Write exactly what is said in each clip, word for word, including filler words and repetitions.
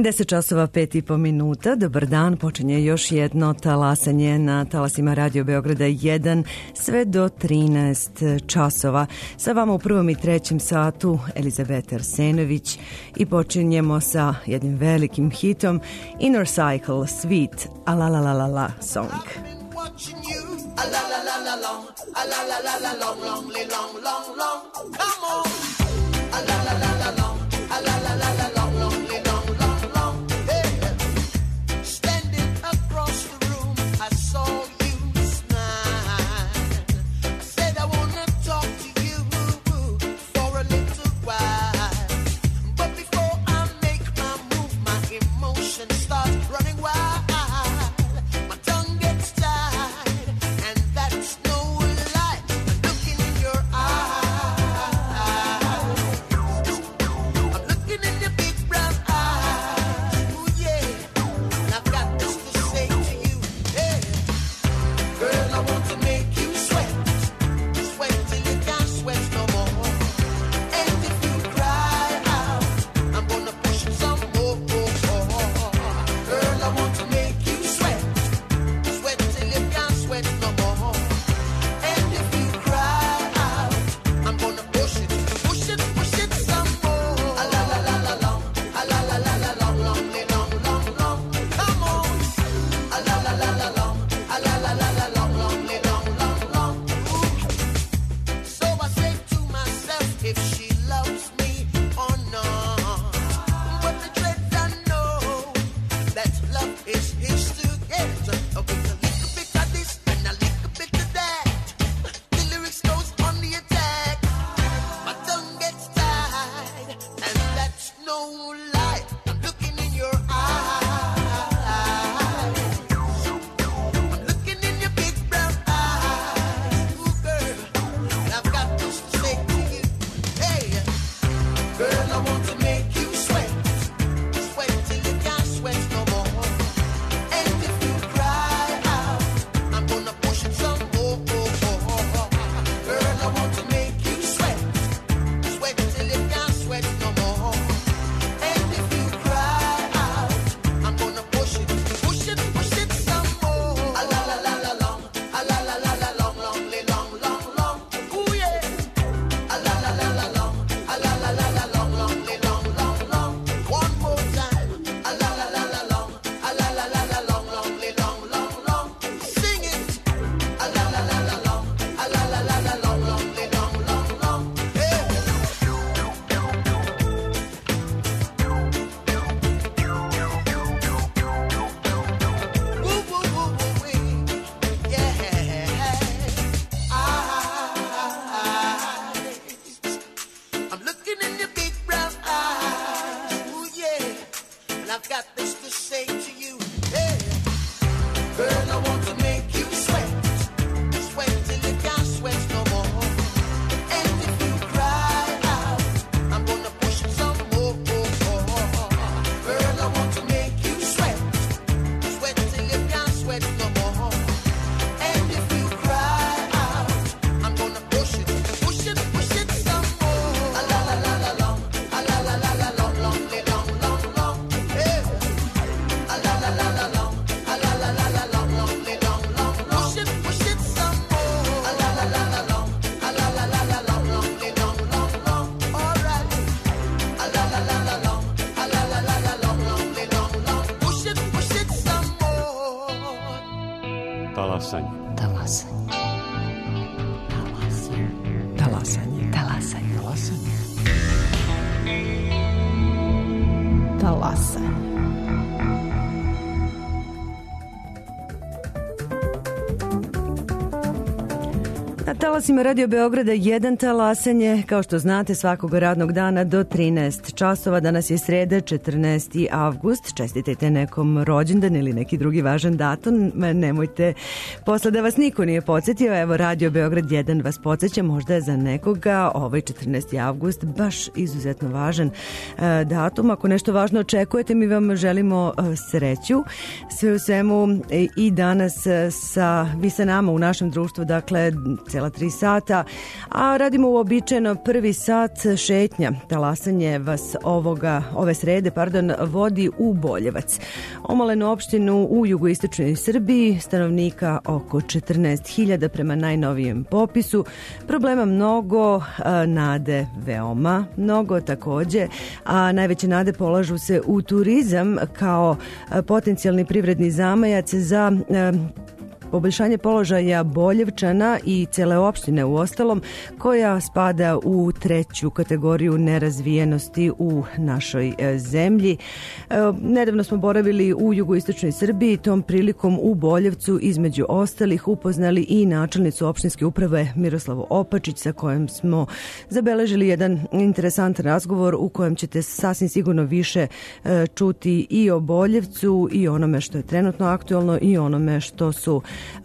deset časova pet i po minuta. Dobar dan, počinje još jedno talasanje na talasima Radio Beograda jedan sve do trinaest časova. Sa vama u prvom i trećem satu Elizabeta Arsenović i počinjemo sa jednim velikim hitom Inner Cycle Sweet A La La La La La Song. A la la la la long, a la la la la long, long, long, long, long. Come on. A la la la la long, a la la la la long, long, long, long, long. Hey, standing across the room, I saw you smile. I said I wanna talk to you for a little while, but before I make my move, my emotions start running wild. Talasima Radio Beograda jedan talasanje, kao što znate, svakog radnog dana do trinaest časova. Danas je sreda, četrnaesti avgust. Čestitajte nekom rođendan ili neki drugi važan datum. Nemojte posle da vas niko nije podsjetio. Evo, Radio Beograd jedan vas podsjeća, možda je za nekoga ovaj četrnaesti avgust baš izuzetno važan e, datum. Ako nešto važno očekujete, mi vam želimo e, sreću. Sve u svemu e, i danas e, sa, vi sa nama u našem društvu, dakle, cela cijela tri sata, a radimo uobičajeno prvi sat šetnja. Talasanje vas ovoga, ove srede pardon, vodi u Boljevac, omalenu opštinu u jugoistočnoj Srbiji, stanovnika oko četrnaest hiljada prema najnovijem popisu. Problema mnogo, nade veoma mnogo takođe, a najveće nade polažu se u turizam kao potencijalni privredni zamajac za poboljšanje položaja Boljevčana i cele opštine u ostalom, koja spada u treću kategoriju nerazvijenosti u našoj zemlji. Nedavno smo boravili u jugoistočnoj Srbiji, tom prilikom u Boljevcu između ostalih upoznali i načelnicu opštinske uprave Miroslavu Opačić, sa kojom smo zabeležili jedan interesantan razgovor u kojem ćete sasvim sigurno više čuti i o Boljevcu i onome što je trenutno aktualno i onome što su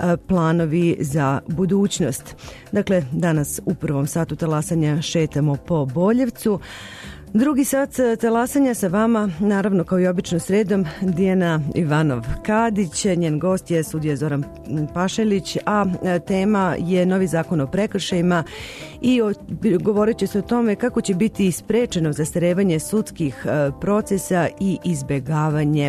planovi za budućnost. Dakle, danas u prvom satu talasanja šetamo po Boljevcu. Drugi sat talasanja sa vama, naravno kao i obično sredom, Dijana Ivanov-Kadić, njen gost je sudija Zoran Pašalić, a tema je novi zakon o prekršajima i o, govorit će se o tome kako će biti sprečeno zastarevanje sudskih procesa i izbegavanje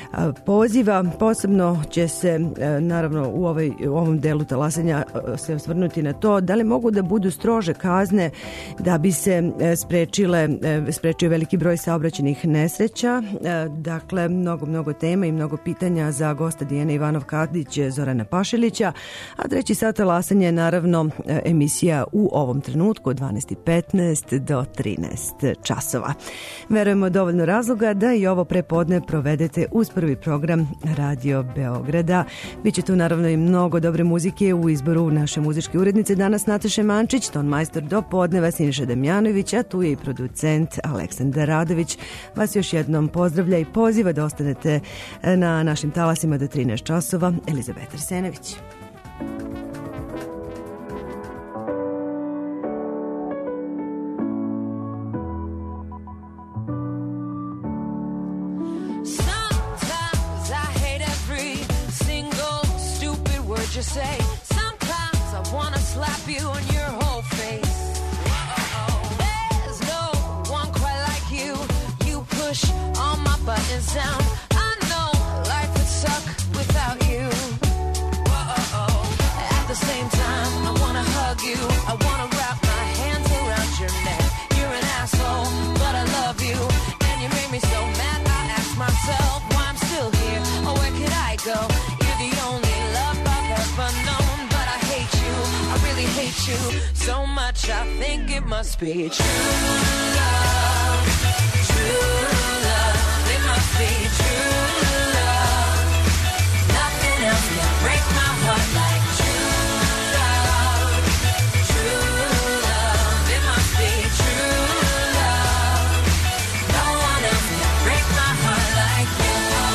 poziva. Posebno će se naravno u, ovaj, u ovom delu talasanja se osvrnuti na to da li mogu da budu strože kazne da bi se sprečile sprečio veliki broj saobraćajnih nesreća. Dakle, mnogo, mnogo tema i mnogo pitanja za gosta Dijana Ivanov-Kadić, Zorana Pašalića. A treći sat talasanja je naravno emisija u ovom trenutku od dvanaest i petnaest do trinaest časova. Verujemo dovoljno razloga da i ovo prepodne provedete uz prvi program Radio Beograda. Biće tu naravno i mnogo dobre muzike u izboru naše muzičke urednice. Danas Nataše Mančić, ton majstor do podneva Siniša Damjanović, a tu je i producent Aleksandar Radović. Vas još jednom pozdravlja i poziva da ostanete na našim talasima do trinaest časova. Elizabeta Arsenović. You say sometimes I wanna slap you on your whole face. There's no one quite like you. You push all my buttons down. I know life would suck without you. At the same time, I wanna hug you. I wanna wrap my hands around your neck. You're an asshole, but I love you, and you make me so mad. I ask myself why I'm still here. Or where could I go? You're the only known, but I hate you, I really hate you so much, I think it must be true love, true love, it must be true love, nothing else can break my heart like true love, true love, it must be true love, no one else can break my heart like you.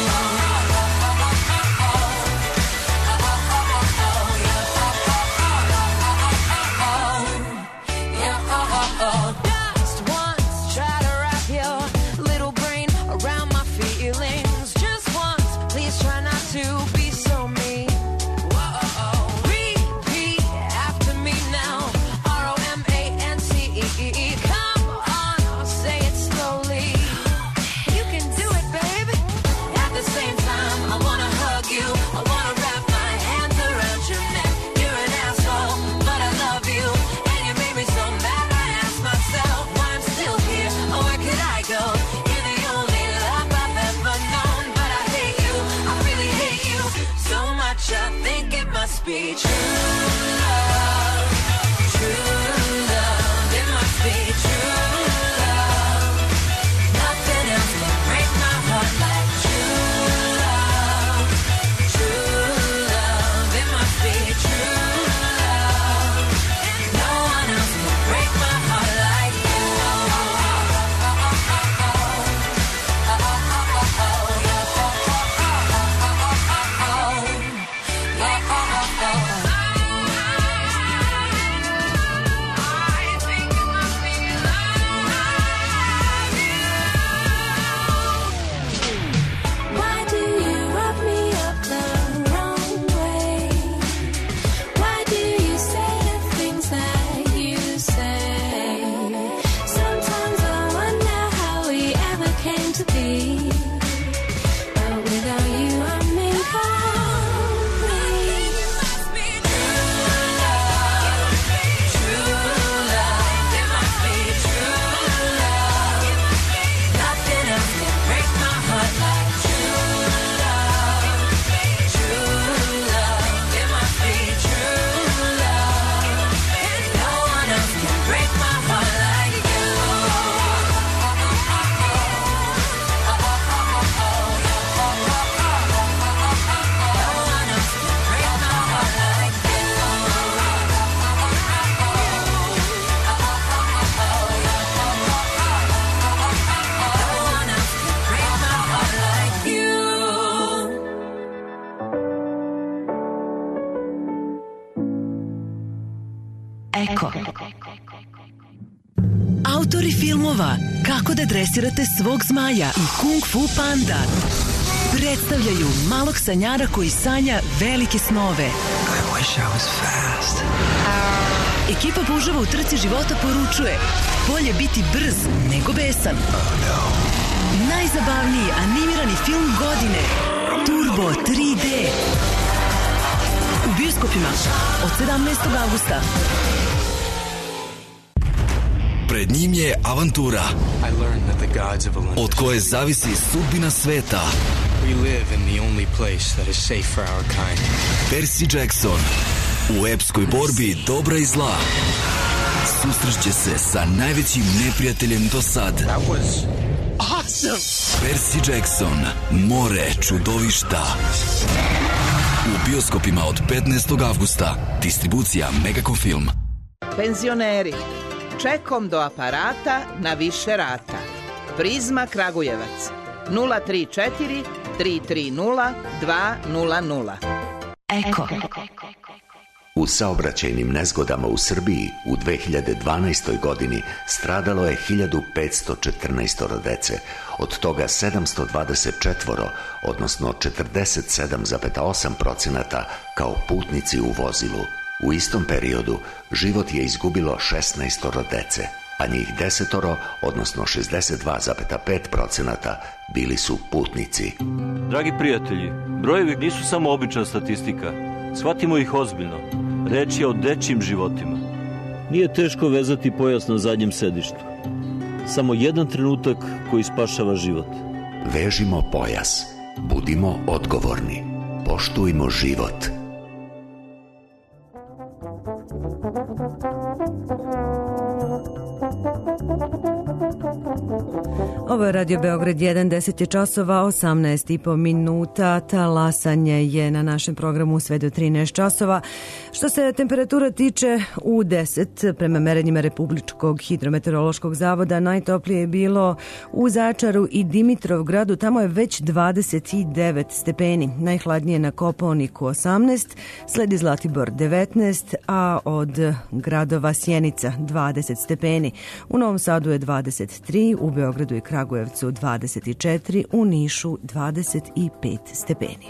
Be true love, true love, it must be true love, nothing else can break my heart like true love, true love, it must be true love, no one else can break my heart like you. Oh, Eko. Autori filmova Kako da dresirate svog zmaja i Kung Fu Panda predstavljaju malog sanjara koji sanja velike snove. I wish I was fast. Ekipa puževa u trci života poručuje: bolje biti brz nego besan. Oh no. Najzabavniji animirani film godine Turbo tri D u bioskopima od sedamnaestog avgusta. Pred njim je avantura od koje zavisi sudbina sveta. We live in the only place that is safe for our kind. Percy Jackson u epskoj borbi dobra i zla susreće se sa najvećim neprijateljem do sad. That was awesome. Percy Jackson, more čudovišta. U bioskopima od petnaestog avgusta. Distribucija Megacom Film. Penzioneri, čekom do aparata na više rata. Prizma Kragujevac nula tri četiri tri tri nula dva nula nula. Eko. U saobraćajnim nezgodama u Srbiji u dve hiljade dvanaestoj godini stradalo je hiljadu petsto četrnaest dece, od toga sedamsto dvadeset četiri, odnosno četrdeset sedam zarez osam posto kao putnici u vozilu. U istom periodu život je izgubilo šesnaest dece, a njih desetoro, odnosno šezdeset dva zarez pet posto bili su putnici. Dragi prijatelji, brojevi nisu samo obična statistika. Shvatimo ih ozbiljno. Reč je o dečjim životima. Nije teško vezati pojas na zadnjem sedištu. Samo jedan trenutak koji spašava život. Vežimo pojas. Budimo odgovorni. Poštujmo život. Ovo je Radio Beograd jedan, deset je časova, osamnaest i po minuta. Talasanje je na našem programu sve do trinaest časova. Što se temperatura tiče, u deset, prema merenjima Republičkog hidrometeorološkog zavoda, najtoplije je bilo u Zaječaru i Dimitrovgradu. Tamo je već dvadeset devet stepeni. Najhladnije na Kopaoniku osamnaest, sledi Zlatibor devetnaest, a od gradova Sjenica dvadeset stepeni. U Novom Sadu je dvadeset tri, u Beogradu i Kragujevcu dvadeset četiri, u Nišu dvadeset pet stepeni.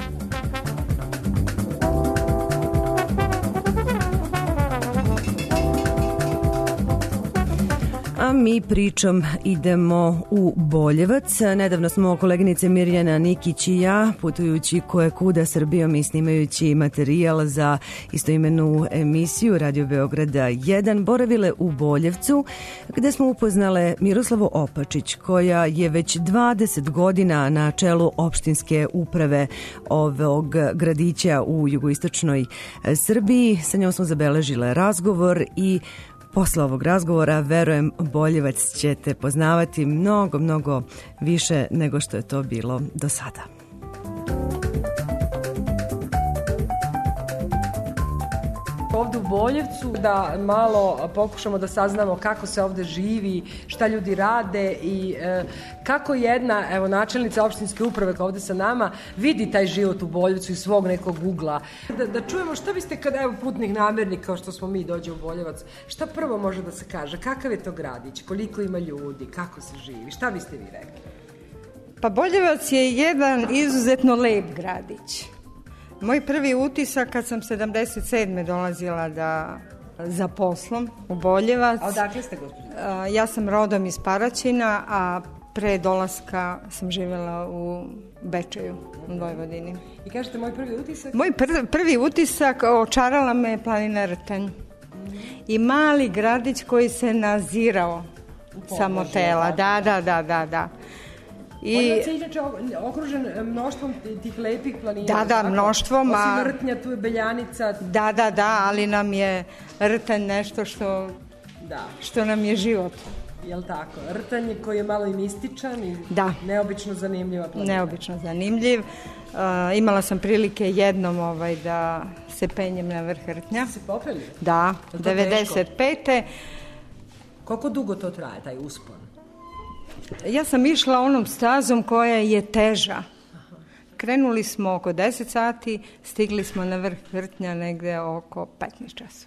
A mi pričom idemo u Boljevac. Nedavno smo koleginice Mirjana Nikić i ja, putujući koje kuda Srbijom i snimajući materijal za istoimenu emisiju Radio Beograda jedan, boravile u Boljevcu, gde smo upoznale Miroslavu Opačić, koja je već dvadeset godina na čelu opštinske uprave ovog gradića u jugoistočnoj Srbiji. Sa njom smo zabeležile razgovor i posle ovog razgovora, verujem, Boljevac ćete poznavati mnogo, mnogo više nego što je to bilo do sada. Ovde u Boljevcu da malo pokušamo da saznamo kako se ovde živi, šta ljudi rade i e, kako jedna, evo, načelnica opštinske uprave koja ovde sa nama vidi taj život u Boljevcu iz svog nekog ugla. Da, da čujemo šta biste kada, evo, putnih namernika kao što smo mi dođe u Boljevac, šta prvo može da se kaže, kakav je to gradić, koliko ima ljudi, kako se živi, šta biste vi rekli? Pa Boljevac je jedan izuzetno lep gradić. Moj prvi utisak kad sam sedamdeset sedme dolazila da, za poslom u Boljevac. A odakle ste, gospođo? Ja sam rodom iz Paraćina, a pre dolaska sam živjela u Bečeju, u Vojvodini. I kažete moj prvi utisak? Moj pr- prvi utisak, očarala me planina Rtanj. Mm. I mali gradić koji se nazirao sa motela. Da, da, da, da, da. I Boljevac je inače okružen mnoštvom tih lepih planina. Da, da, mnoštvom. Osim Rtnja, tu je Beljanica. Da, da, da, ali nam je Rtanj nešto što, da. što nam je život. Jel tako? Rtanj koji je malo i mističan i da. neobično zanimljiva planina. Neobično zanimljiv. Uh, imala sam prilike jednom ovaj, da se penjem na vrh Rtnja. Ste se popeli? Da, devedeset pete. Koliko dugo to traje, taj uspon? Ja sam išla onom stazom koja je teža. Krenuli smo oko deset sati, stigli smo na vrh Rtnja negde oko petnaest časova.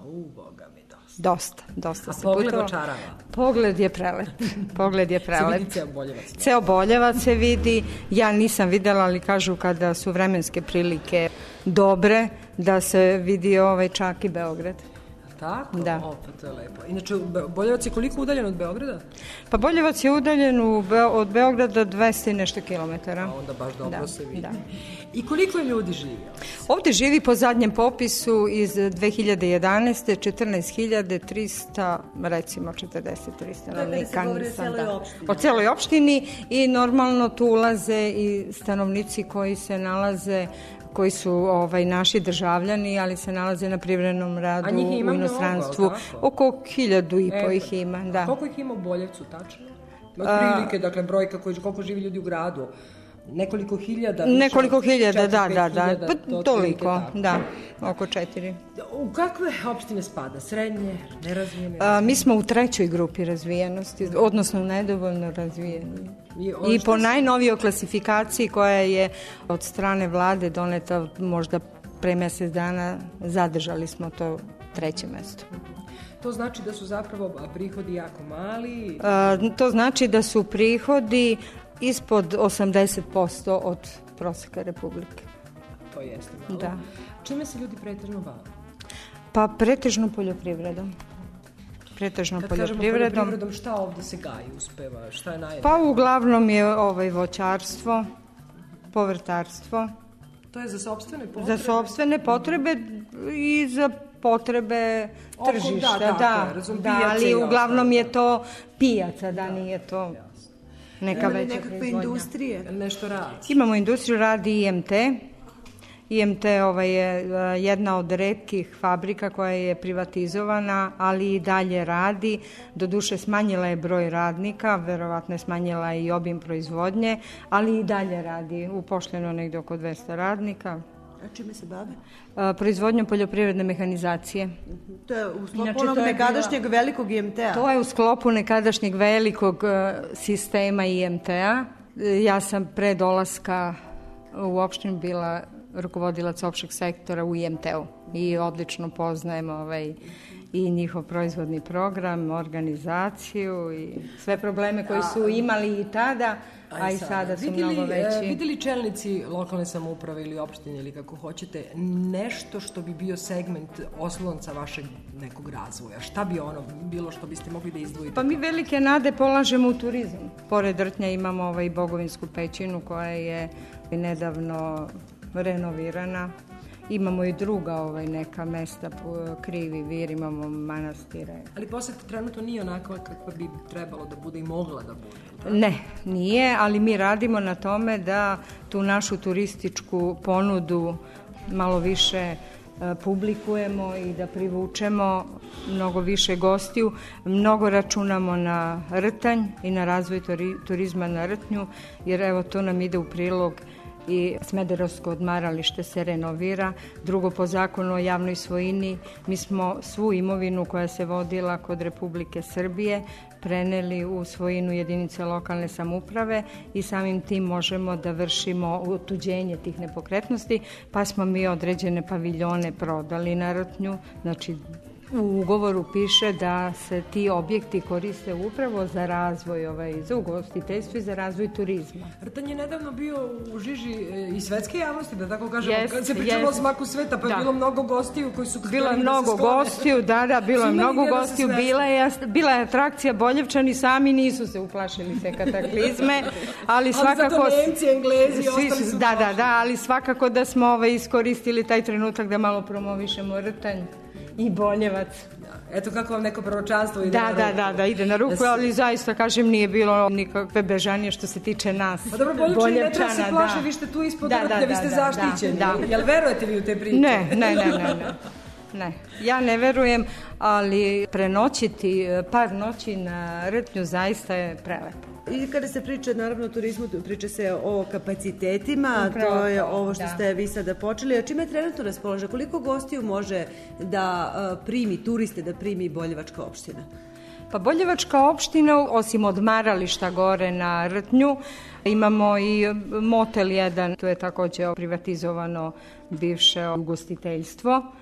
u, boga mi, dosta. Dosta, dosta A se pogled putovala. očarava? Pogled je prelep. Pogled je Se prelep. vidi ceo Boljevac. Ceo Boljevac se vidi. Ja nisam videla, ali kažu kada su vremenske prilike dobre, da se vidi ovaj čak i Beograd. Tako? Da. O, pa to je lepo. Inače, Be- Boljevac je koliko udaljen od Beograda? Pa Boljevac je udaljen u Be- od Beograda dvesta i nešto kilometara. A onda baš dobro Da, se vidi. da. I koliko je ljudi živi? Ovde živi po zadnjem popisu iz dve hiljade jedanaeste četrnaest hiljada trista, recimo četrdeset tri stanovnika. govori o Nisam, celoj da. opštini. O celoj opštini i normalno tu ulaze i stanovnici koji se nalaze koji su ovaj naši državljani, ali se nalaze na privremenom radu A njih ima u mnogo, inostranstvu. tako? Oko hiljadu i po Eto. ih ima, A da. koliko ih ima u Boljevcu, tačno? Od prilike, dakle, brojka koji, koliko živi ljudi u gradu. Nekoliko hiljada? više Nekoliko od hiljada, četiri, da, pet da, da. hiljada, Pa to otprilike toliko, tako. da, oko četiri. U kakve opštine spada? Srednje, nerazvijene? A, mi smo u trećoj grupi razvijenosti, odnosno nedovoljno razvijeni. I, o, I šta po se- najnovijoj klasifikaciji koja je od strane vlade doneta možda pre mesec dana, zadržali smo to treće mesto. To znači da su zapravo prihodi jako mali. A, to znači da su prihodi ispod osamdeset posto od proseka Republike. To jeste malo. Da. Čime se ljudi pretežno bave? Pa pretežno poljoprivredom. Pretežno Kad kažemo poljoprivredom. poljoprivredom, šta ovde se gaji, uspeva? Šta je naj... Pa uglavnom je ovaj voćarstvo, povrtarstvo, To je za sopstvene potrebe? za sopstvene potrebe i za potrebe Oko- tržišta. da, tako je, razum, pijace ali i uglavnom ostalo. je to pijaca, da nije to neka Ima li veća nekakve proizvodnja. industrije? Jel nešto radi? Imamo industriju, radi I M T. I M T ovaj je uh, jedna od retkih fabrika koja je privatizovana, ali i dalje radi. Doduše smanjila je broj radnika, verovatno je smanjila i obim proizvodnje, ali i dalje radi. Upošljeno negde oko dvesta radnika. A čime se bave? Uh, proizvodnjom poljoprivredne mehanizacije. To je u sklopu Inače, onog to je nekadašnjeg velikog I M T-a. To je u sklopu nekadašnjeg velikog uh, sistema I M T-a. E, Ja sam pre dolaska u opštinu bila rukovodilac opšteg sektora u I M T-u i odlično poznajem ovaj, i njihov proizvodni program, organizaciju i sve probleme koji su imali i tada, a i sada su Videli, mnogo e, veći. Videli čelnici lokalne samouprave ili opštine ili kako hoćete nešto što bi bio segment oslonca vašeg nekog razvoja? Šta bi ono bilo što biste mogli da izdvojite? Pa mi velike nade polažemo u turizam. Pored Rtnja imamo ovaj Bogovinsku pećinu koja je nedavno renovirana. Imamo i druga ovaj, neka mesta, po Krivi Vir, imamo manastire. Ali poseta trenutno nije onako kakva bi trebalo da bude i mogla da bude. Ne, nije, ali mi radimo na tome da tu našu turističku ponudu malo više e, publikujemo i da privučemo mnogo više gostiju. Mnogo računamo na Rtanj i na razvoj turi, turizma na Rtnju, jer evo to nam ide u prilog i Smederevsko odmaralište se renovira. Drugo, po zakonu o javnoj svojini, mi smo svu imovinu koja se vodila kod Republike Srbije preneli u svojinu jedinice lokalne samouprave i samim tim možemo da vršimo otuđenje tih nepokretnosti, pa smo mi određene paviljone prodali na Rtnju. Znači, u ugovoru piše da se ti objekti koriste upravo za razvoj, ovaj, za ugostiteljstvo i za razvoj turizma. Rtanj je nedavno bio u žiži e, i svetske javnosti, da tako kažemo, Jest, kad se pričalo o jest. smaku sveta, pa je Da. bilo mnogo gostiju koji su Bilo htjeli je da se mnogo sklone. gostiju, da, da, bilo je Su imali mnogo gdje da se gostiju. smeste. Bila je, bila je atrakcija, Boljevčani sami nisu se uplašili te kataklizme, ali svakako... zato Nemci, Englezi i svi ostali su Da, da, došli. da, ali svakako da smo ovaj, iskoristili taj trenutak da malo promovišemo Rtanj i Boljevac. Eto kako vam neko proročanstvo ide Da, na ruku. da, da, da, ide na ruku, Da se- ali zaista, kažem, nije bilo nikakve bežanije što se tiče nas. Pa dobro, Boljevčani ne treba se Boljevčana, plaše, da. vi ste tu ispod Da, Rtnja, da, vi ste da, zaštićeni. da, da. Jel verujete vi u te priče? Ne, ne, ne, ne, ne. Ne, ja ne verujem, ali prenoćiti par noći na Rtnju zaista je prelepo. I kada se priča naravno o turizmu, priča se o kapacitetima, Upravo to je to, ovo što da. ste vi sada počeli. A čime trenutno raspolaže? Koliko gostiju može da uh, primi turiste, da primi Boljevačka opština? Pa Boljevačka opština, osim odmarališta gore na Rtnju, imamo i motel jedan, tu je takođe privatizovano bivše ugostiteljstvo.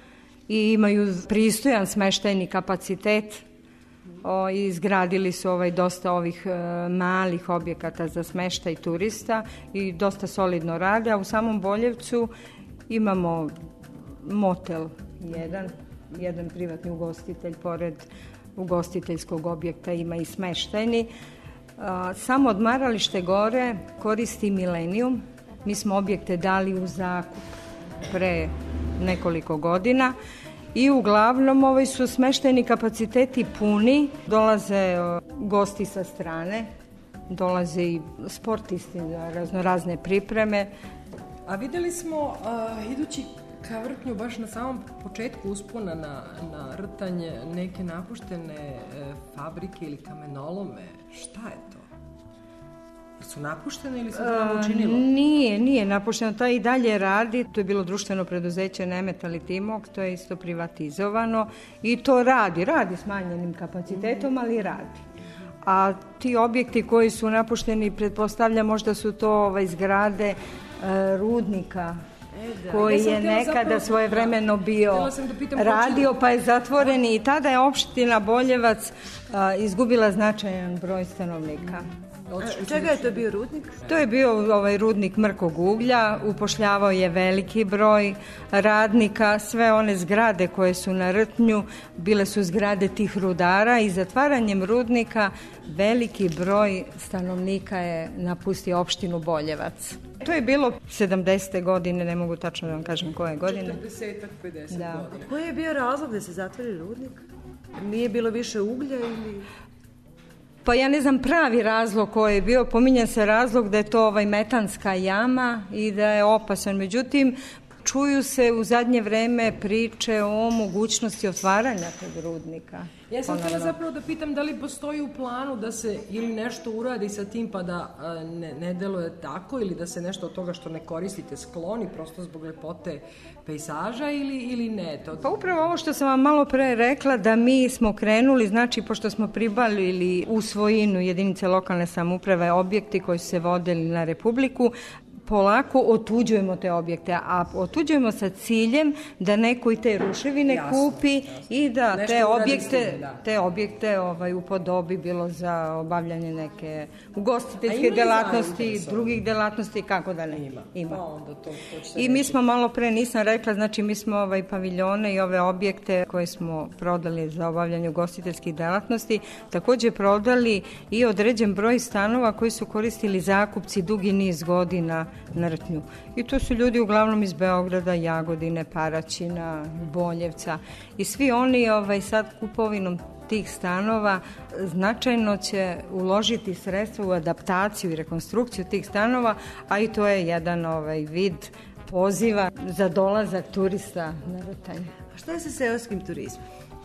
i imaju pristojan smeštajni kapacitet. O, izgradili su ovaj dosta ovih e, malih objekata za smeštaj turista i dosta solidno rade, a u samom Boljevcu imamo motel jedan, jedan privatni ugostitelj, pored ugostiteljskog objekta ima i smeštajni. A, samo odmaralište gore koristi Milenijum. Mi smo objekte dali u zakup pre nekoliko godina i uglavnom ovaj su smeštajni kapaciteti puni, dolaze gosti sa strane, dolaze i sportisti za raznorazne pripreme. A videli smo uh, idući ka vrhnju baš na samom početku uspona na, na rtanje neke napuštene e, fabrike ili kamenolome. Šta je to? Su napuštene ili se to vam učinilo? Nije, nije napušteno. To i dalje radi. To je bilo društveno preduzeće Nemetal i Timok, to je isto privatizovano i to radi. Radi s manjenim kapacitetom, ali radi. A ti objekti koji su napušteni, pretpostavljam možda su to ovaj, zgrade e, rudnika e, da. koji ja je nekada zapravo, svojevremeno bio da radio pa je zatvoren i tada je opština Boljevac a, izgubila značajan broj stanovnika. A čega je to bio rudnik? To je bio ovaj rudnik mrkog uglja, upošljavao je veliki broj radnika, sve one zgrade koje su na Rtnju bile su zgrade tih rudara i zatvaranjem rudnika veliki broj stanovnika je napustio opštinu Boljevac. To je bilo sedamdesete godine, ne mogu tačno da vam kažem koje godine. četrdeset pedeset da. godine. Koji je bio razlog da se zatvori rudnik? Nije bilo više uglja ili... Pa ja ne znam pravi razlog koji je bio, pominje se razlog da je to ovaj metanska jama i da je opasan. Međutim, čuju se u zadnje vreme priče o mogućnosti otvaranja tog rudnika. Ja sam htjela zapravo da pitam da li postoji u planu da se ili nešto uradi sa tim pa da ne, ne deluje tako ili da se nešto od toga što ne koristite skloni prosto zbog lepote pejzaža ili, ili ne? To... Pa upravo ovo što sam vam malo pre rekla da mi smo krenuli, znači pošto smo pribavili u svojinu jedinice lokalne samouprave objekti koji su se vodili na Republiku, polako otuđujemo te objekte, a otuđujemo sa ciljem da neko i te ruševine jasno, kupi jasno. I da nešto te objekte, da. te objekte ovaj, upodobi bilo za obavljanje neke ugostiteljske delatnosti, drugih delatnosti, kako da ne. Ima. Ima. Pa onda to, to I mi smo malo pre, nisam rekla, znači mi smo ovaj paviljone i ove objekte koje smo prodali za obavljanje ugostiteljskih delatnosti, takođe prodali i određen broj stanova koji su koristili zakupci dugi niz godina na Rtnju. I to su ljudi uglavnom iz Beograda, Jagodine, Paraćina, Boljevca i svi oni ovaj, sad kupovinom tih stanova značajno će uložiti sredstva u adaptaciju i rekonstrukciju tih stanova, a i to je jedan ovaj, vid poziva za dolazak turista na Rtanje. A šta je sa seoskim turizmom?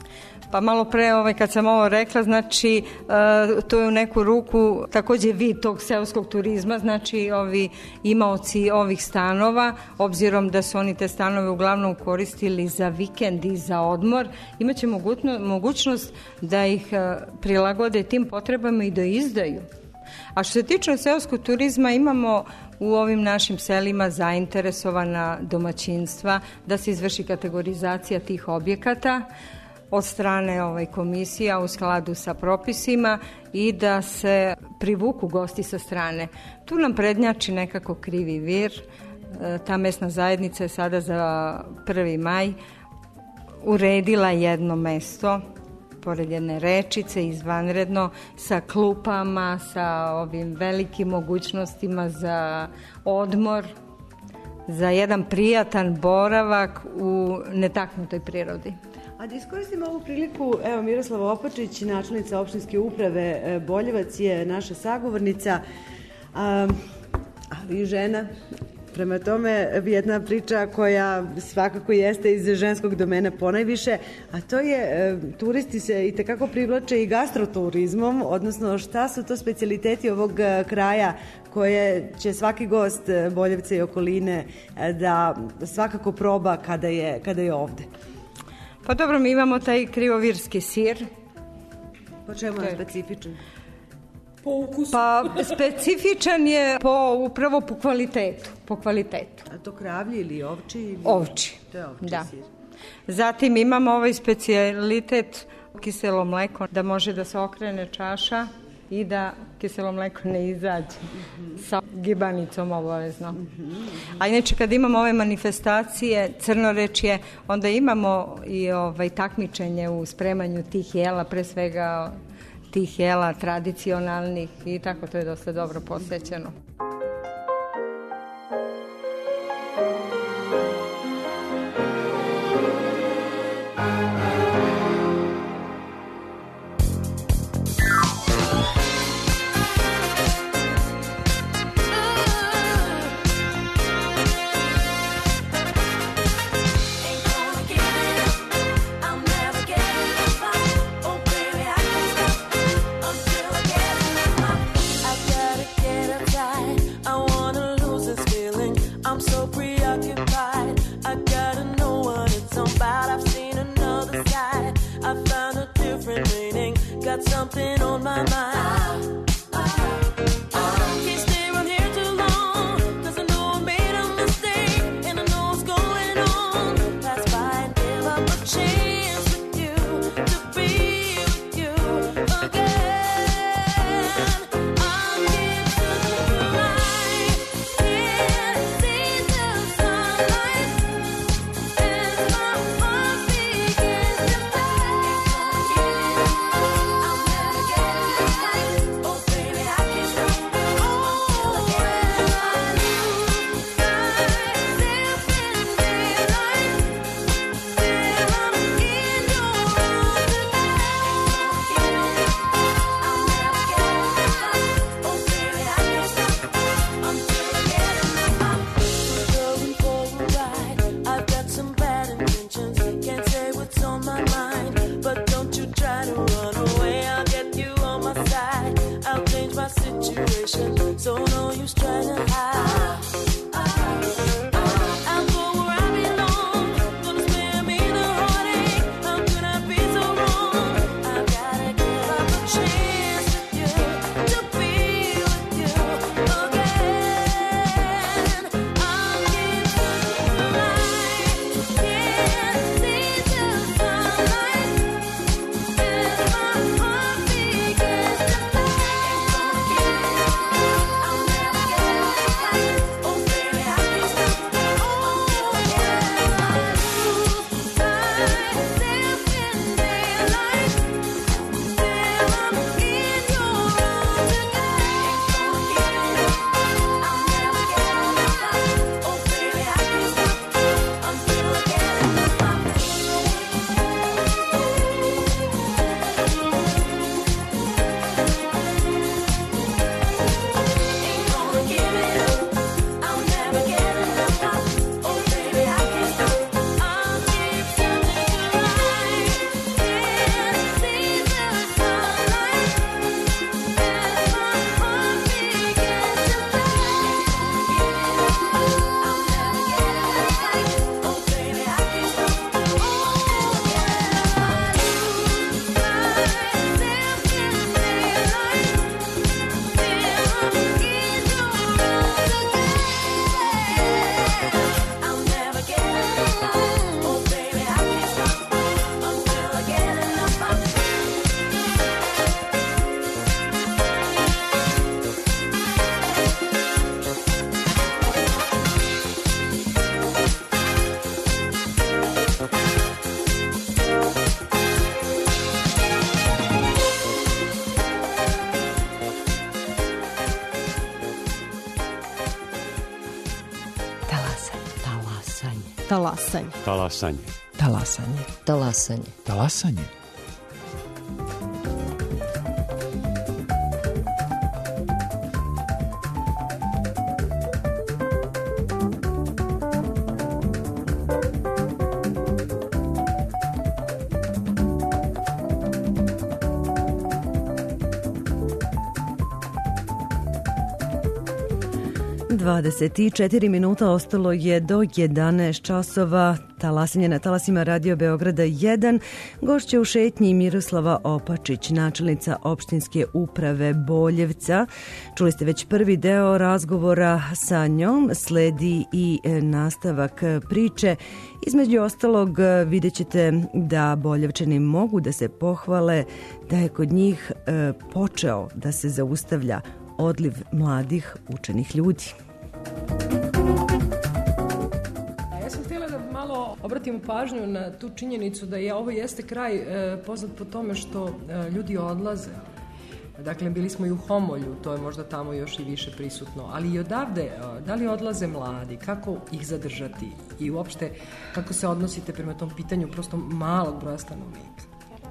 Pa malo pre ovaj, kad sam ovo rekla, znači uh, to je u neku ruku takođe vid tog seoskog turizma, znači ovi imaoci ovih stanova, obzirom da su oni te stanove uglavnom koristili za vikend i za odmor, imaće mogućno, mogućnost da ih uh, prilagode tim potrebama i da izdaju. A što se tiče seoskog turizma, imamo u ovim našim selima zainteresovana domaćinstva da se izvrši kategorizacija tih objekata od strane ovaj, komisija u skladu sa propisima i da se privuku gosti sa strane. Tu nam prednjači nekako krivi vir. E, ta mesna zajednica je sada za prvi maj uredila jedno mesto pored jedne rečice, izvanredno, sa klupama, sa ovim velikim mogućnostima za odmor, za jedan prijatan boravak u netaknutoj prirodi. A da iskoristimo ovu priliku, evo Miroslava Opačić, načelnica opštinske uprave Boljevac je naša sagovornica, a, ali i žena. Prema tome, jedna priča koja svakako jeste iz ženskog domena ponajviše, a to je, turisti se i tekako privlače i gastroturizmom, odnosno šta su to specijaliteti ovog kraja koje će svaki gost Boljevca i okoline da svakako proba kada je, kada je ovde. Pa dobro, mi imamo taj krivovirski sir. Po čemu je specifičan? Po ukusu? Pa specifičan je po, upravo po kvalitetu. Po kvalitetu. A to kravlji ili ovči? Ili... Ovči. To je ovči da. sir. Zatim imamo ovaj specijalitet kiselo mleko, da može da se okrene čaša i da kiselo mleko ne izađe sa gibanicom obavezno. A inače kad imamo ove manifestacije crnorečje, onda imamo i ovaj takmičenje u spremanju tih jela, pre svega tih jela tradicionalnih i tako, to je dosta dobro posvećeno. Something on my mind. Can't stay around here too long, 'cause I know I made a mistake, and I know what's going on. Pass by and give up a chance with you, to be with you again. I'll get to the light, can't see the sunlight, as my heart begins to situation, so no use trying to hide. I'll go where I belong, gonna spare me the heartache. How could I be so wrong? I gotta give up a chance with you, to be with you again. I'll get to the light, can't see the sunlight, as my heart begins to Talasanje. Talasanje. Talasanje. Talasanje. Talasanje. dvadeset četiri minuta, ostalo je do jedanaest časova. Talasenje na talasima Radio Beograda jedan. Gošća u šetnji Miroslava Opačić, načelnica opštinske uprave Boljevca. Čuli ste već prvi deo razgovora sa njom, sledi i nastavak priče. Između ostalog vidjet ćete da Boljevčani mogu da se pohvale da je kod njih e, počeo da se zaustavlja odliv mladih učenih ljudi. Ja sam htjela da malo obratimo pažnju na tu činjenicu da je ovo jeste kraj e, poznat po tome što e, ljudi odlaze. Dakle, bili smo i u Homolju, to je možda tamo još i više prisutno, ali i odavde, da li odlaze mladi, kako ih zadržati i uopšte kako se odnosite prema tom pitanju prosto malog broja stanovnika?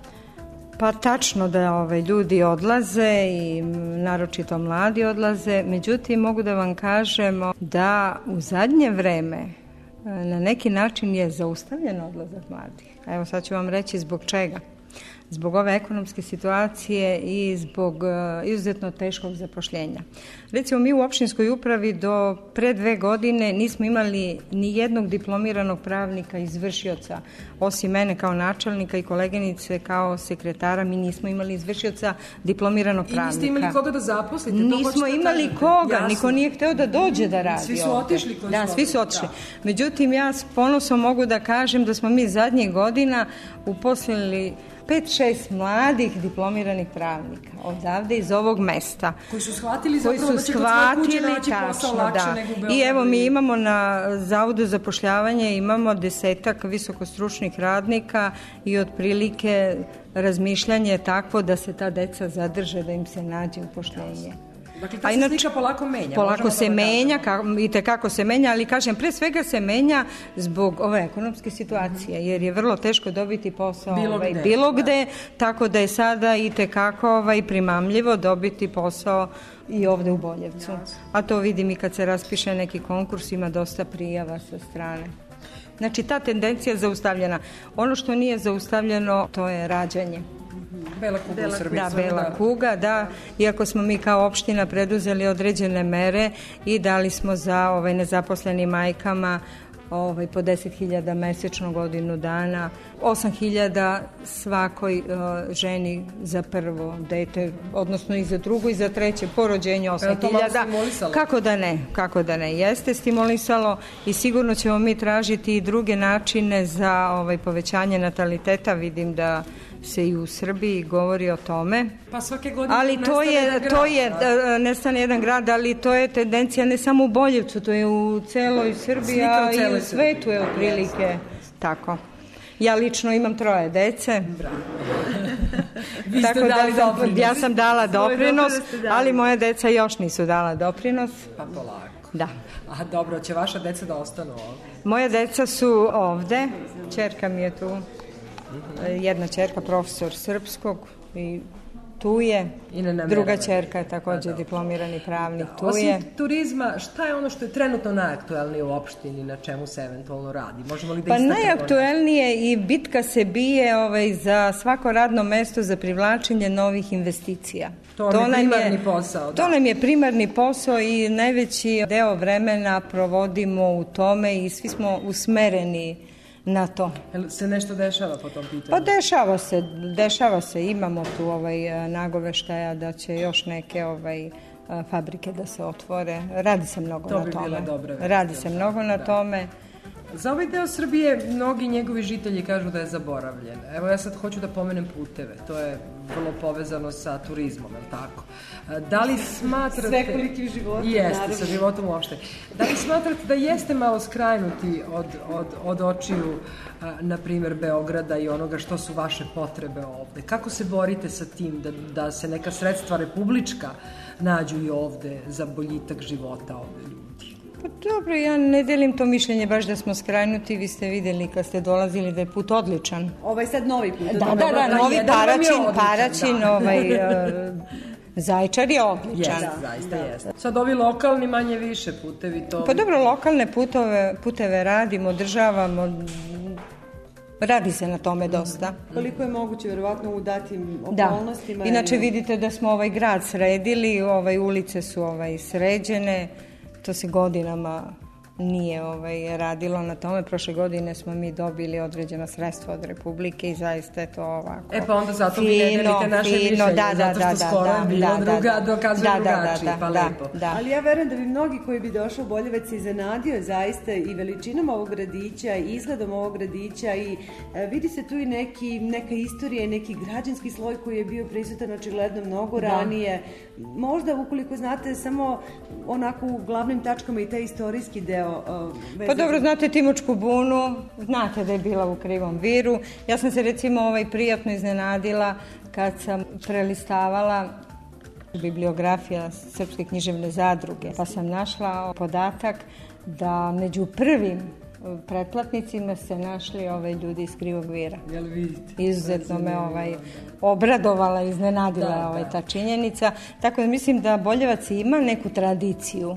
Pa tačno da ove, ljudi odlaze i naročito mladi odlaze, međutim mogu da vam kažem da u zadnje vreme na neki način je zaustavljen odlazak mladih. Evo sad ću vam reći zbog čega. Zbog ove ekonomske situacije i zbog uh, izuzetno teškog zapošljenja. Recimo, mi u opštinskoj upravi do pre dve godine nismo imali ni jednog diplomiranog pravnika izvršioca. Osim mene kao načelnika i koleginice kao sekretara, mi nismo imali izvršioca diplomiranog pravnika. I niste imali koga da zaposlite? Nismo imali koga, jasno. Niko nije hteo da dođe da radi. Svi su otišli koji Da, su svi su otišli. Da. Međutim, ja s ponosom mogu da kažem da smo mi zadnjih godina uposlili pet šest mladih diplomiranih pravnika odavde iz ovog mesta. Koji su shvatili koji zapravo su da će kod svoje kuće naći posao lakše da. nego u Beogradu. I evo mi imamo na Zavodu za zapošljavanje imamo desetak visokostručnih radnika i otprilike razmišljanje je takvo da se ta deca zadrže, da im se nađe upošljenje. Dakle, ta se slika polako menja. Polako se menja, i tekako se menja, ali kažem, pre svega se menja zbog ove ekonomske situacije, jer je vrlo teško dobiti posao bilo ovaj, gde, bilo gde, tako da je sada i tekako ovaj, primamljivo dobiti posao i ovde u Boljevcu. A to vidim i kad se raspiše neki konkurs, ima dosta prijava sa strane. Znači, ta tendencija je zaustavljena. Ono što nije zaustavljeno, to je rađanje. Bela kuga Bela, u Srbiji. Da, bela da. kuga, da. Iako smo mi kao opština preduzeli određene mere i dali smo za ovaj, nezaposlenim majkama ovaj, po deset hiljada mesečno godinu dana, osam hiljada svakoj uh, ženi za prvo dete, odnosno i za drugo i za treće, po rođenju osam hiljada. Kako da ne, kako da ne, jeste stimulisalo i sigurno ćemo mi tražiti i druge načine za ovaj, povećanje nataliteta, vidim da se i u Srbiji govori o tome. Pa svake godine ali to je, to je da, nestane jedan grad, ali to je tendencija ne samo u Boljevcu, to je u celoj Srbiji, a i u svetu je otprilike tako. Ja lično imam troje dece. Bravo. Tako da ja sam dala doprinos, ali moje deca još nisu dala doprinos. Pa polako. Da. A dobro, će vaša deca da ostanu ovdje? Moje deca su ovde, ćerka mi je tu. Jedna ćerka profesor srpskog i tu je, druga ćerka je također diplomirani pravnik, tu je. Osim turizma, šta je ono što je trenutno najaktuelnije u opštini, na čemu se eventualno radi? Možemo li da pa najaktuelnije i bitka se bije ovaj, za svako radno mesto za privlačenje novih investicija. To, to nam je primarni posao. Da. To nam je primarni posao i najveći deo vremena provodimo u tome i svi smo usmereni na to. Jel se nešto dešava po tom pitanju? Pa dešava se, dešava se. Imamo tu ovaj, nagoveštaja da će još neke ovaj, fabrike da se otvore. Radi se mnogo to na bi tome. Bila dobra već. Radi se mnogo na da. tome. Za ovaj deo Srbije mnogi njegovi žitelji kažu da je zaboravljen. Evo ja sad hoću da pomenem puteve. To je vrlo povezano sa turizmom, je li tako? Da li smatrate... Svekolikim životom. Jeste, naravno. sa životom uopšte. Da li smatrate da jeste malo skrajnuti od, od, od očiju, na primjer, Beograda i onoga što su vaše potrebe ovde? Kako se borite sa tim da, da se neka sredstva republička nađu i ovde za boljitak života ovde ljudi? Pa dobro, ja ne delim to mišljenje baš da smo skrajnuti. Vi ste videli kad ste dolazili da je put odličan. Ovaj sad novi put. Da, da, da, da novi Paraćin, Paraćin, da. ovaj... Zaječar je odličan. Jeste, zaista jeste. Sad ovi lokalni manje više putevi to... Pa dobro, lokalne putove, puteve radimo, održavamo, radi se na tome dosta. Mm. Koliko je moguće, vjerovatno u datim okolnostima? Da, inače vidite da smo ovaj grad sredili, ovaj ulice su ovaj sređene, to se godinama nije ovaj, radilo na tome. Prošle godine smo mi dobili određena sredstva od Republike i zaista je to ovako E pa onda zato vi ne delite naše mišljenje, da, da, zato što da, skoro da, je bilo da, druga, da, dokazuje da, da, drugačije, da, pa da, lepo. da. Ali ja verujem da bi mnogi koji bi došli u Boljevac se iznenadio zaista i veličinom ovog gradića i izgledom ovog gradića i e, vidi se tu i neki, neka istorija i neki građanski sloj koji je bio prisutan očigledno mnogo Da. ranije. Možda ukoliko znate samo onako u glavnim tačkama i taj istorijski deo. e, Pa dobro, znate Timočku bunu, znate da je bila u Krivom viru. Ja sam se recimo ovaj, prijatno iznenadila kad sam prelistavala bibliografija Srpske književne zadruge, pa sam našla podatak da među prvim pretplatnicima se našli ovaj ljudi iz Krivog vira. Jel vidite? Izuzetno me ovaj, obradovala, iznenadila Da, ovaj, da. ta činjenica. Tako da mislim da Boljevac ima neku tradiciju.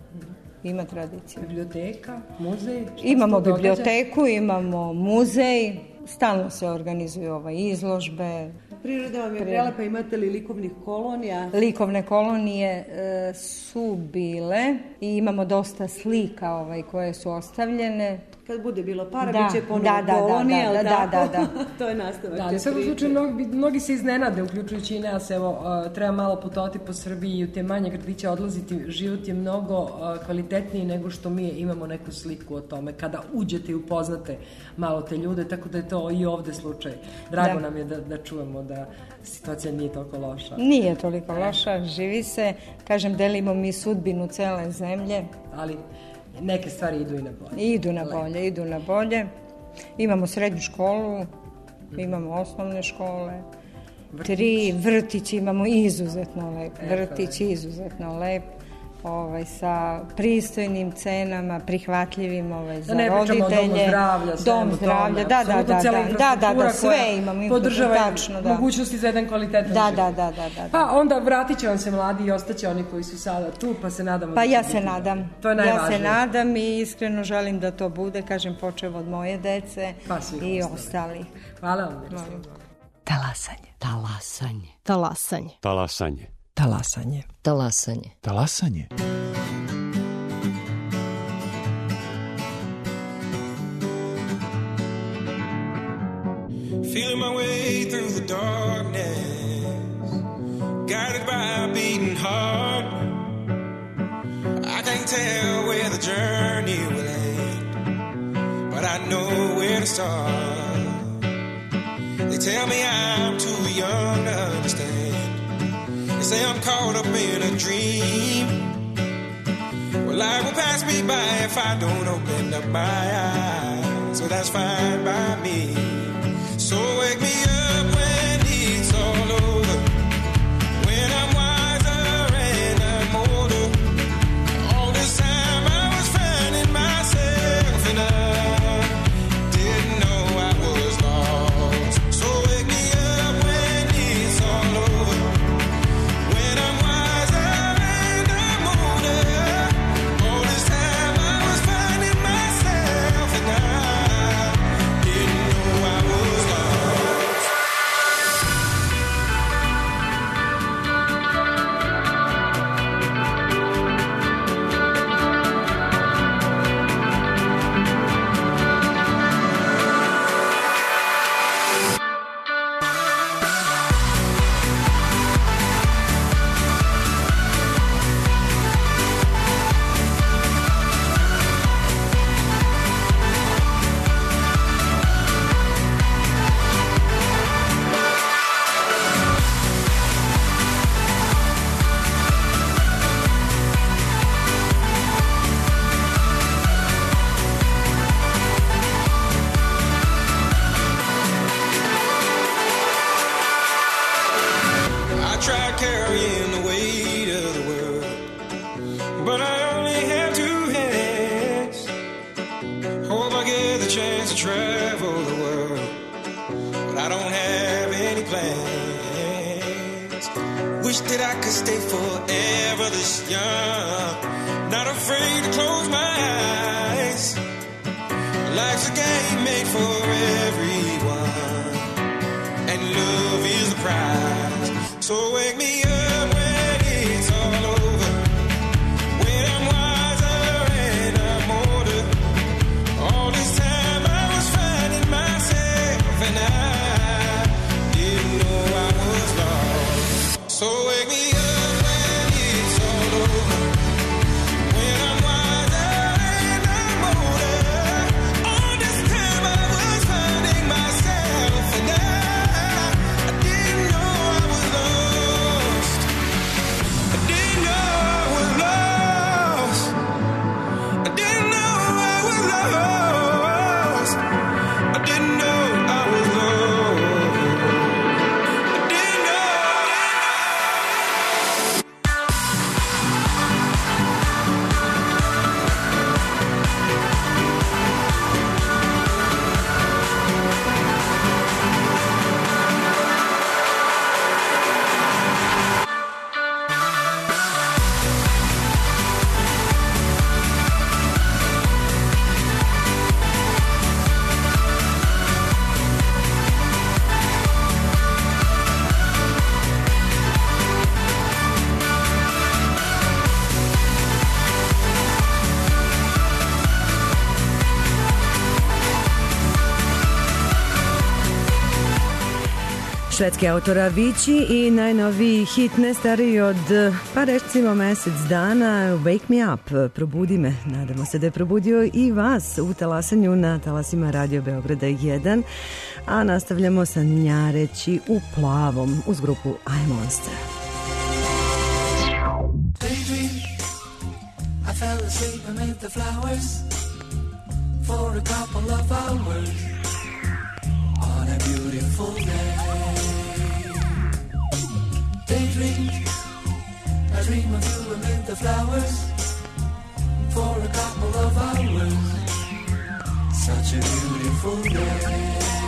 Ima tradiciju. Biblioteka, muzej? šta se Imamo tu događa? biblioteku, imamo muzej, stalno se organizuju ovaj, izložbe. Priroda vam je Priroda. prelepa, imate li likovnih kolonija? Likovne kolonije e, su bile i imamo dosta slika ovaj, koje su ostavljene. Kad bude bilo para, Da, bit će ponovo da, da, da, kolonija, da, ali da, tako? da, da. To je nastavak. Da, ali te u svakom priče. slučaju mnogi, mnogi se iznenade, uključujući i nas, evo, uh, treba malo putovati po Srbiji i u te manje gradiće odlaziti, život je mnogo uh, kvalitetniji nego što mi imamo neku sliku o tome, kada uđete i upoznate malo te ljude, tako da je to i ovde slučaj. Drago Da. nam je da, da čujemo da situacija nije toliko loša. Nije toliko loša, živi se. Kažem, delimo mi sudbinu cele zemlje. Ali neke stvari idu i na bolje. Idu na bolje, idu na bolje. Imamo srednju školu, imamo osnovne škole, tri vrtići, imamo izuzetno lep vrtić, izuzetno lep, ovaj, sa pristojnim cenama, prihvatljivim ovaj, za Da ne roditelje. pričamo o domu zdravlja, svemu Dom zdravlja, tome, da, da, apsolutno da, cijela da, da, da, infrastruktura da, sve koja imamo, podržava tačno, da. mogućnosti za jedan kvalitetan Da, život. da, da, da, da. Pa onda vratit će vam se mladi i ostaće oni koji su sada tu, pa se nadamo Pa da će ja biti se dobro. nadam. To je Ja najvažnije. se nadam i iskreno želim da to bude, kažem, počev od moje dece Pa svih i ostalih. ostalih. Hvala vam. Miroslava. Talasanje. Talasanje. Talasanje. Talasanje. Talasanje. Talasanje. Talasanje. Feeling my way through the darkness, guided by a beating heart. I can't tell where the journey will end, but I know where to start. They tell me I'm too young to understand. They say I'm caught up in a dream. Well, life will pass me by if I don't open up my eyes. So that's fine by me. So wake me up when it's all over, when I'm wiser and I'm older. All this time I was finding myself and I didn't know I was lost. So wake me up when it's all over, when I'm wiser and I'm older. All this time I was finding myself and I didn't know I was lost. I tried carrying the weight of the world, but I only have two hands. Hope I get the chance to travel the world, but I don't have any plans. Wish that I could stay forever this young, not afraid to close my eyes. Life's a game made for everyone, and love is the prize. So wake me up when it's all over, when I'm wise Švedski autor Avicii i najnoviji hit ne stariji od, pa recimo, mesec dana, Wake Me Up, probudi me. Nadamo se da je probudio i vas u talasanju na talasima Radio Beograda jedan, a nastavljamo sa Njareći u plavom uz grupu I Monster. I fell asleep amid the flowers for a couple of hours on a beautiful day. Daydream, I dream of you amid the flowers for a couple of hours. Such a beautiful day.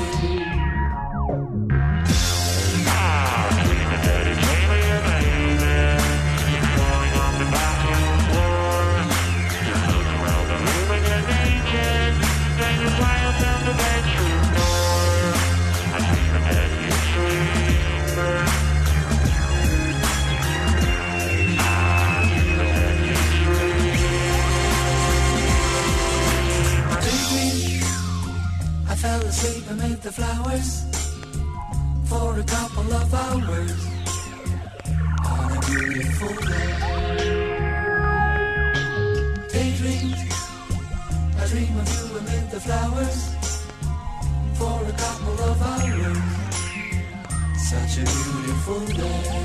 Fell asleep amid the flowers for a couple of hours on a beautiful day. Daydream, I dream of you amid the flowers for a couple of hours. Such a beautiful day.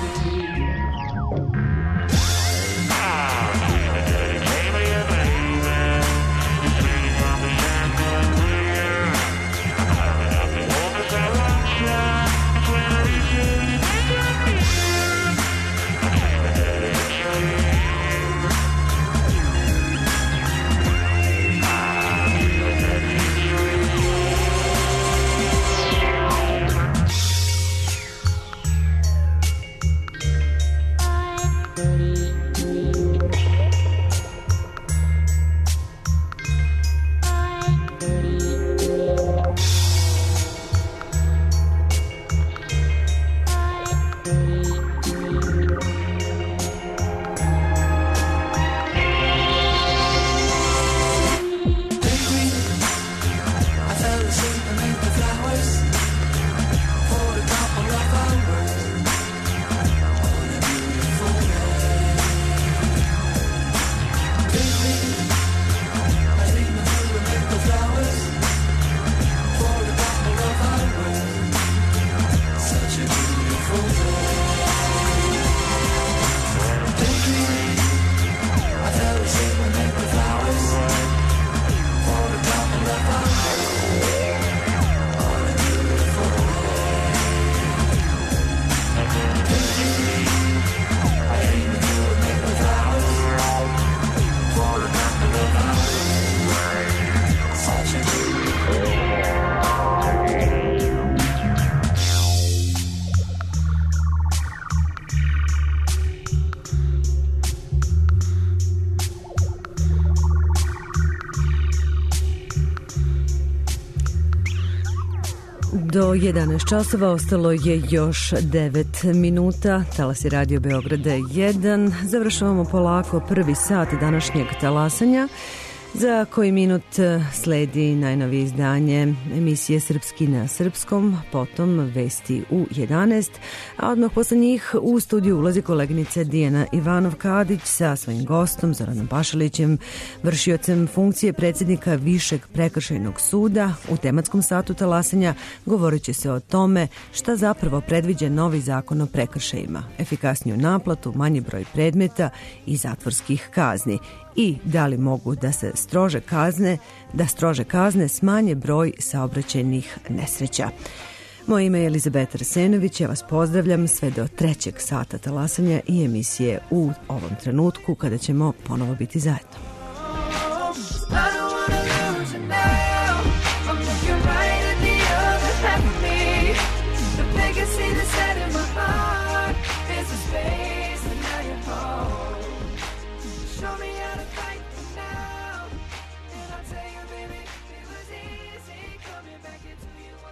Do jedanaest časova ostalo je još devet minuta. Talasi Radio Beograda jedan. Završavamo polako prvi sat današnjeg talasanja. Za koji minut sledi najnovije izdanje emisije Srpski na srpskom, potom vesti u jedanaest, a odmah posle njih u studiju ulazi koleginica Dijana Ivanov-Kadić sa svojim gostom Zoranom Pašalićem, vršiocem funkcije predsjednika Višeg prekršajnog suda. U tematskom satu talasanja govorit će se o tome šta zapravo predviđa novi zakon o prekršajima, efikasniju naplatu, manji broj predmeta i zatvorskih kazni. I da li mogu da se strože kazne, da strože kazne smanje broj saobraćajnih nesreća. Moje ime je Elizabeta Arsenović, ja vas pozdravljam sve do trećeg sata talasanja i emisije u ovom trenutku kada ćemo ponovo biti zajedno.